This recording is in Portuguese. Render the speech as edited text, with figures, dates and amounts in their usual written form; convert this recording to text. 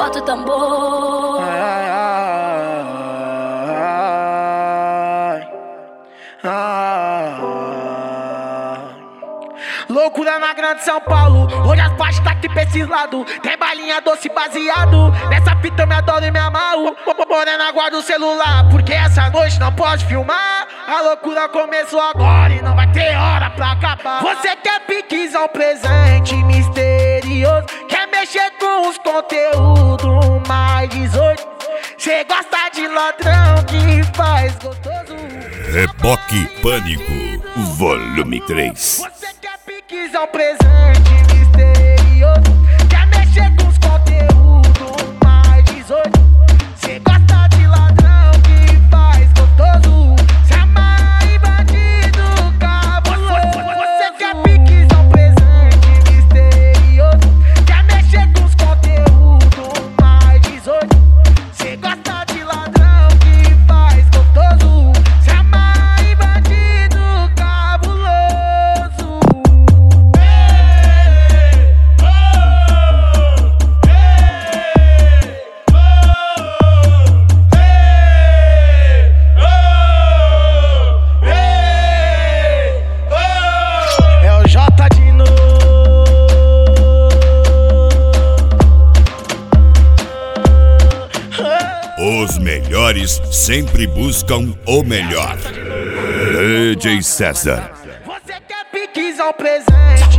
bota o tambor. Loucura na grande São Paulo, hoje as partes tá aqui pra esses lados. Tem balinha doce baseado, nessa fita eu me adoro e me amarro. Morena, guarda o celular, porque essa noite não pode filmar. A loucura começou agora e não vai ter hora pra acabar. Você quer piquezão, presente misterioso, quer mexer com os conteúdos mais 18. Cê gosta de ladrão que faz gostoso. Reboque Pânico, volume 3. Você quer piquezão, presente misterioso, quer mexer com os conteúdos mais 18. Cê gosta de ladrão que faz gostoso, se amarra em bandido cabuloso. Você quer piquezão, presente misterioso, quer mexer com os conteúdos mais 18. Cê gosta de ladrão que faz gostoso, se amarra em bandido cabuloso. É o J de novo. Os melhores sempre buscam o melhor. DJ César. Você quer piquezão, presente